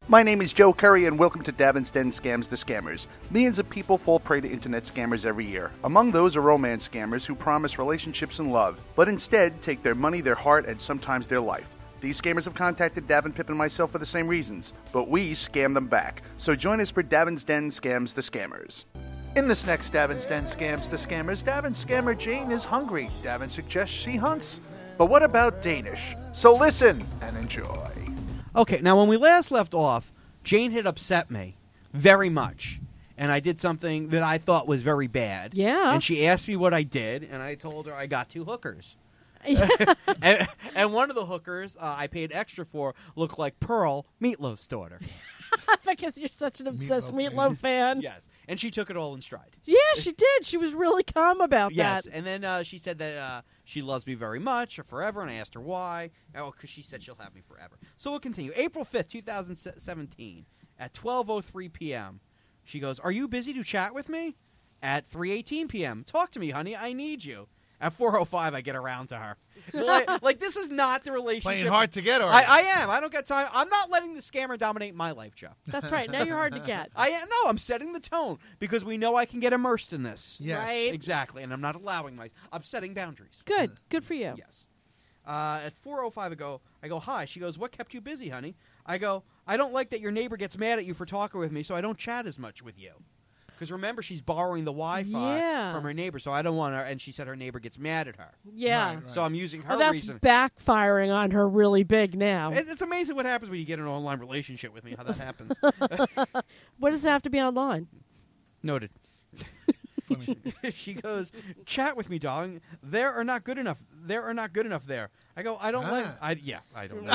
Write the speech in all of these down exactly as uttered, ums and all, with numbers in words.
My name is Joe Curry, and welcome to Davin's Den Scams the Scammers. Millions of people fall prey to internet scammers every year. Among those are romance scammers who promise relationships and love, but instead take their money, their heart, and sometimes their life. These scammers have contacted Davin, Pip, and myself for the same reasons, but we scam them back. So join us for Davin's Den Scams the Scammers. In this next Davin's Den Scams the Scammers, Davin's scammer Jane is hungry. Davin suggests she hunts. But what about Danish? So listen and enjoy. Okay, now when we last left off, Jane had upset me very much. And I did something that I thought was very bad. Yeah. And she asked me what I did, and I told her I got two hookers. and, and one of the hookers uh, I paid extra for looked like Pearl, Meatloaf's daughter. Because you're such an obsessed Meatloaf Meatloaf fan. Yes. And she took it all in stride. Yeah, she did. She was really calm about Yes. that. And then uh, she said that uh, she loves me very much, or forever, and I asked her why. Oh, because she said she'll have me forever. So we'll continue. April fifth, two thousand seventeen, at twelve oh three p.m., she goes, "Are you busy to chat with me?" At three eighteen p.m., "Talk to me, honey. I need you." At four oh five, I get around to her. like, like, this is not the relationship. Playing hard to get, or I, I am. I don't got time. I'm not letting the scammer dominate my life, Joe. That's right. Now you're hard to get. I am. No, I'm setting the tone because we know I can get immersed in this. Yes. Right. Exactly, and I'm not allowing my. I'm setting boundaries. Good. Good for you. Yes. Uh, at four oh five, I go, I go, "Hi." She goes, "What kept you busy, honey?" I go, "I don't like that your neighbor gets mad at you for talking with me, so I don't chat as much with you." Because remember, she's borrowing the Wi-Fi Yeah. from her neighbor, so I don't want her. And she said her neighbor gets mad at her, Yeah. Right, right. so I'm using her Oh, that's reason. backfiring on her really big now. It's, it's amazing what happens when you get an online relationship with me. How that happens. What does it have to be online? Noted. Funny. She goes, "Chat with me, darling. There are not good enough. There are not good enough there." I go, "I don't Ah. like." I yeah, I don't know.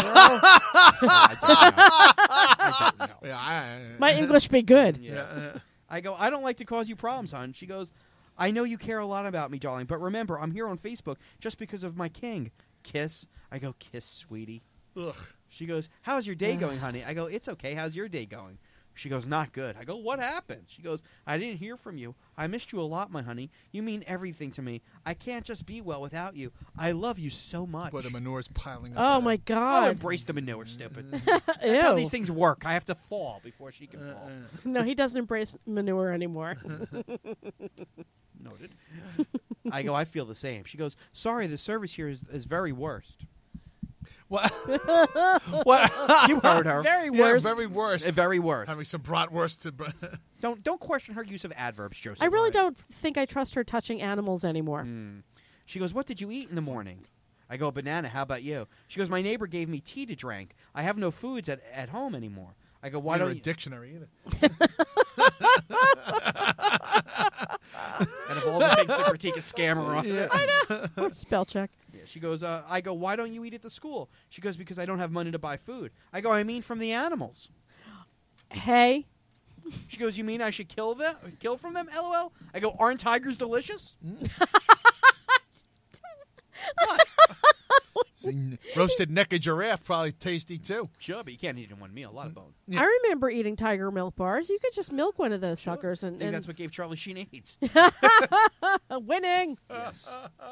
I don't know. I don't know. Yeah, I, My English be good. Yes. Yeah, uh, I go, "I don't like to cause you problems, hon." She goes, "I know you care a lot about me, darling, but remember, I'm here on Facebook just because of my king." Kiss. I go, "Kiss, sweetie." ugh. She goes, "How's your day going, honey?" I go, "It's okay. How's your day going?" She goes, "Not good." I go, "What happened?" She goes, "I didn't hear from you. I missed you a lot, my honey. You mean everything to me. I can't just be well without you. I love you so much." Boy, the manure's piling up. Oh, my Oh, God. embrace the manure, stupid. Ew. That's how these things work. I have to fall before she can Uh, fall. uh, No, he doesn't embrace manure anymore. Noted. I go, "I feel the same." She goes, "Sorry, the service here is, is very worst." what? What? You heard her. Very Yeah, worst. very worst. Uh, Very worst. Having some bratwurst to. br- Don't don't question her use of adverbs, Joseph. I really Right. don't think I trust her touching animals anymore. Mm. She goes, "What did you eat in the morning?" I go, "Banana. How about you?" She goes, "My neighbor gave me tea to drink. I have no foods at, at home anymore." I go, "Why Neither don't a you?" dictionary either. And of all the things to critique a scammer on. Spell check. Yeah, she goes, uh, I go, "Why don't you eat at the school?" She goes, "Because I don't have money to buy food." I go, "I mean from the animals." Hey. She goes, "You mean I should kill them? Kill from them? LOL." I go, "Aren't tigers delicious?" What? See, roasted neck of giraffe probably tasty too. Sure, but you can't eat it in one meal. A lot of bone. Yeah. I remember eating tiger milk bars. You could just milk one of those suckers I and, think and that's what gave Charlie Sheen AIDS. winning. Yes.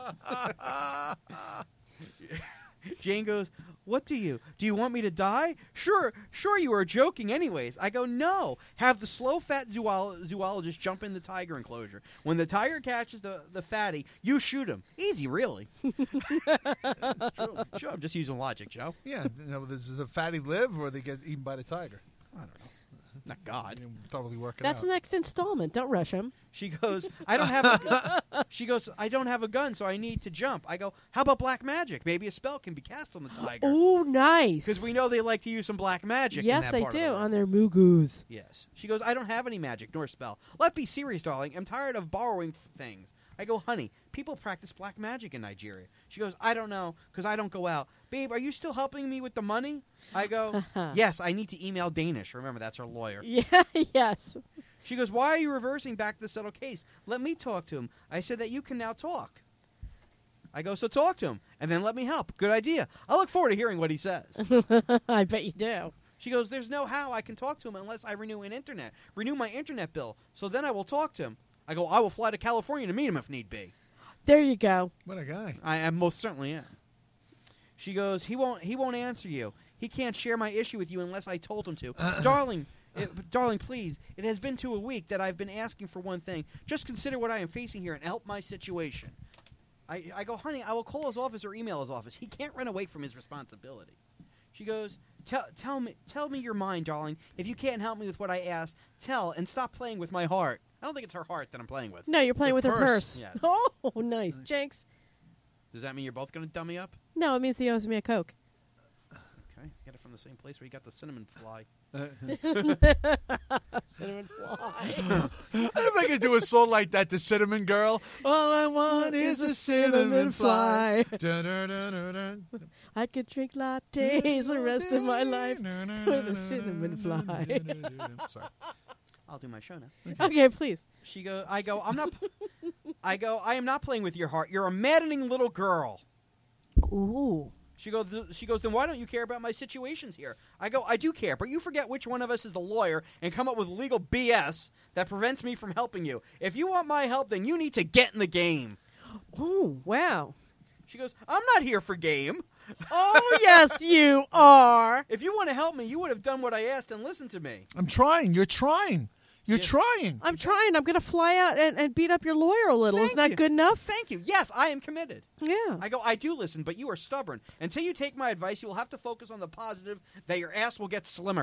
Jane goes, "What do you? Do you want me to die?" Sure, sure you are joking anyways. I go, "No. Have the slow-fat zool- zoologist jump in the tiger enclosure. When the tiger catches the, the fatty, you shoot him. Easy, really." It's true. Sure, I'm just using logic, Joe. Yeah, you know, does the fatty live or they get eaten by the tiger? I don't know. Not God. You totally working That's out. the next installment. Don't rush him. She goes, "I don't have a gun." She goes, "I don't have a gun, so I need to jump." I go, "How about black magic? Maybe a spell can be cast on the tiger." Oh, nice. Because we know they like to use some black magic. in Yes, that they part of do the world. on their mugus. Yes. She goes, "I don't have any magic nor spell. Let's be serious, darling. I'm tired of borrowing f- things." I go, "Honey, people practice black magic in Nigeria." She goes, "I don't know, because I don't go out." "Babe, are you still helping me with the money?" I go, "Yes, I need to email Danish." Remember, that's her lawyer. Yeah, yes. She goes, "Why are you reversing back the settled case? Let me talk to him." I said that you can now talk. I go, "So talk to him, and then let me help." Good idea. I look forward to hearing what he says. I bet you do. She goes, "There's no how I can talk to him unless I renew an internet. Renew my internet bill. So then I will talk to him." I go, "I will fly to California to meet him if need be." There you go. What a guy. I am most certainly am. She goes, he won't he won't answer you. he can't share my issue with you unless I told him to. Darling, it, darling, please. It has been to a week that I've been asking for one thing. Just consider what I am facing here and help my situation. I, I go, honey, I will call his office or email his office. He can't run away from his responsibility. She goes, tell, tell me, tell me your mind, darling. If you can't help me with what I asked, tell and stop playing with my heart. I don't think it's her heart that I'm playing with. No, you're playing with her purse. Yes. Oh, nice. Jenks. Does that mean you're both going to dummy up? No, it means he owes me a Coke. Okay, get it from the same place where you got the cinnamon fly. Cinnamon fly. If I could do a song like that, the Cinnamon Girl. All I want is a cinnamon fly. Dun-dun-dun-dun-dun. I could drink lattes the rest of my life with a cinnamon fly. Sorry. I'll do my show now. Okay, please. She go. I go. I'm not. I go. I am not playing with your heart. You're a maddening little girl. Ooh. She goes. She goes. Then why don't you care about my situations here? I go. I do care, but you forget which one of us is the lawyer and come up with legal B S that prevents me from helping you. If you want my help, then you need to get in the game. Ooh, wow. She goes. I'm not here for game. Oh, yes, you are. If you want to help me, you would have done what I asked and listened to me. I'm trying. You're trying. You're Yeah. trying. I'm trying. I'm going to fly out and, and beat up your lawyer a little. Thank Isn't that you. good enough? Thank you. Yes, I am committed. Yeah. I go, I do listen, but you are stubborn. Until you take my advice, you will have to focus on the positive that your ass will get slimmer.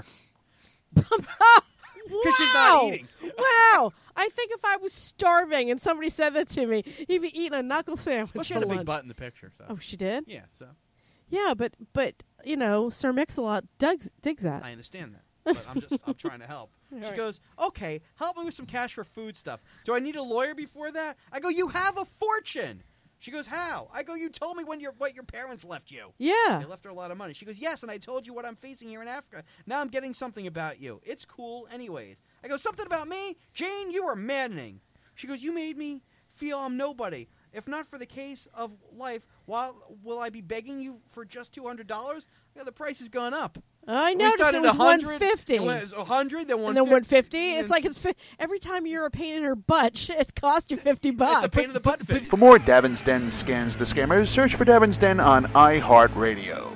Because she's not Wow. eating. Wow. I think if I was starving and somebody said that to me, he'd be eating a knuckle sandwich Well, she for had a big lunch. butt in the picture. So. Oh, she did? Yeah, so Yeah, but, but you know, Sir Mix-a-Lot digs, digs that. I understand that. But I'm just, I'm trying to help. All She right. goes, okay, help me with some cash for food stuff. Do I need a lawyer before that? I go, you have a fortune. She goes, how? I go, you told me when your what your parents left you. Yeah. They left her a lot of money. She goes, yes, and I told you what I'm facing here in Africa. Now I'm getting something about you. It's cool anyways. I go, something about me? Jane, you are maddening. She goes, you made me feel I'm nobody. If not for the case of life, while will I be begging you for just two hundred dollars? You know, the price has gone up. I We noticed started it was at one hundred, one hundred fifty. It was one hundred, then one And then one hundred fifty. and It's like it's fi- every time you're a pain in her butt, it costs you fifty bucks. It's a pain in the butt fit. For more Davin's Den Scams the Scammers, search for Davin's Den on iHeartRadio.